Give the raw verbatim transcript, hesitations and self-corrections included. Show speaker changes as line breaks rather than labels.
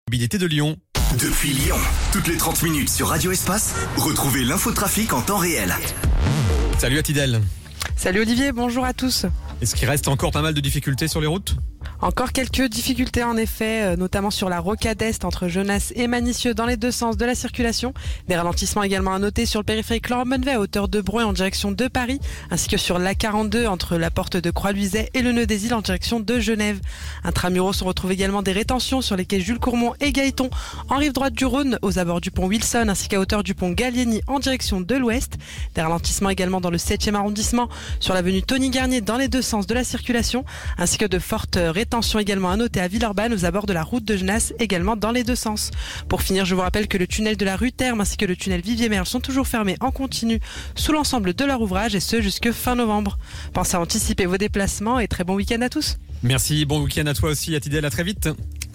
Mobilité de Lyon.
Depuis Lyon, toutes les trente minutes sur Radio Espace, retrouvez l'infotrafic en temps réel.
Salut à Tidel.
Salut Olivier, bonjour à tous.
Est-ce qu'il reste encore pas mal de difficultés sur les routes ?
Encore quelques difficultés en effet, notamment sur la rocade est entre Genasse et Manicieux dans les deux sens de la circulation. Des ralentissements également à noter sur le périphérique Laurent-Bonnevet à hauteur de Breux en direction de Paris, ainsi que sur l'A quarante-deux entre la porte de Croix-Luiset et le nœud des îles en direction de Genève. Intramuros, on retrouve également des rétentions sur les quais Jules Courmont et Gaëton en rive droite du Rhône, aux abords du pont Wilson, ainsi qu'à hauteur du pont Gallieni en direction de l'ouest. Des ralentissements également dans le septième arrondissement sur l'avenue Tony Garnier dans les deux sens de la circulation, ainsi que de fortes rétentions également à noter à Villeurbanne aux abords de la route de Genasse, également dans les deux sens. Pour finir, je vous rappelle que le tunnel de la rue Terme ainsi que le tunnel Vivier-Merle sont toujours fermés en continu sous l'ensemble de leur ouvrage et ce jusque fin novembre. Pensez à anticiper vos déplacements et très bon week-end à tous.
Merci, bon week-end à toi aussi à Tidel, à très vite.